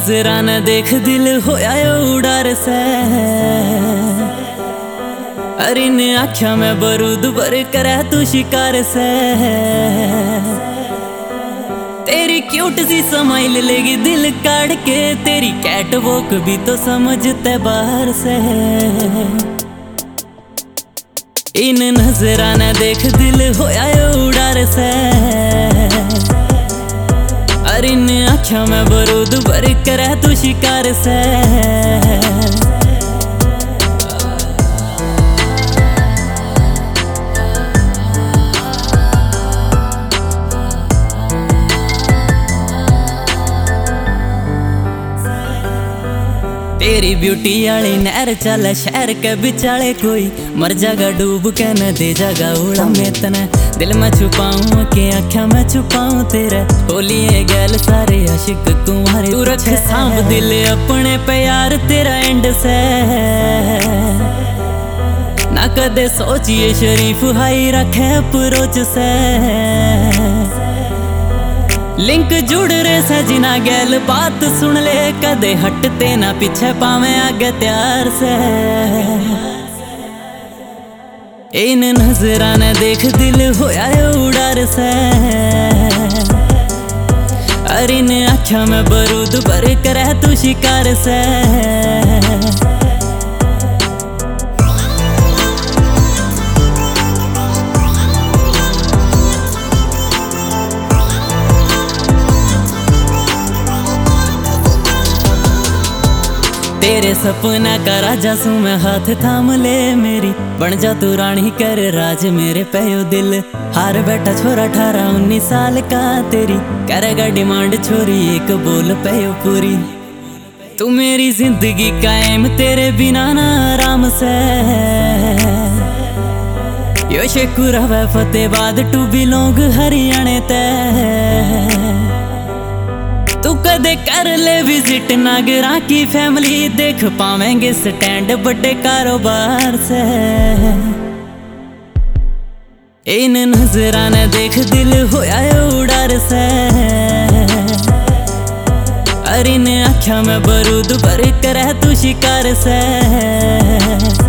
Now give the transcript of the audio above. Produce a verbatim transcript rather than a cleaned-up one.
नजरा न देख दिल होया उड़ार से। अरे ने आख्या मैं बरूद बर करे तू शिकार से। तेरी क्यूट सी स्माइल लेगी दिल काट के, तेरी कैट वॉक भी तो समझते बाहर से। इन नजरा न देख दिल होया उड़ार से। अरे इन आख्या मैं बरूद बर करे तू शिकार से। तेरी ब्यूटी आली नहर चल शहर के बिचाले, कोई मर जागा डूब के न दे जागा उड़ा में तना। दिल में छुपाऊं के आख्या मैं छुपाऊं तेरे, होलिए गैल सारे आशिक तुम्हारे। तू रख सांप दिल अपने प्यार तेरा एंड से। ना कदे सोचिए शरीफ हाई रखे अप्रोच से। लिंक जुड़ रे सजना गैल बात सुन ले, कदे हटते ना पीछे पावे आगे त्यार से। इन नजरा न देख दिल होया उड़ार से। अरे ने आख्या मैं बरूद बर करे तू शिकार से। तेरे सपना का राजा सू मैं हाथ थाम ले मेरी, बन जा तू रानी कर राज मेरे पयो दिल। हार बैठा छोरा अठारह उन्नीस साल का तेरी, करेगा डिमांड छोरी एक बोल पयो पूरी। तू मेरी जिंदगी कायम तेरे बिना ना आराम से। यो शेखुर हवा फतेहबाद टू बिलोंग हरियाणे ते। तू कदे कर ले विजिट नागरा की फैमिली, देख पावेंगे स्टैंड बड़े कारोबार से। इन नजरा न देख दिल होया उड़ार से। अरे ने आख्या मैं बरूद बर करे तू शिकार से।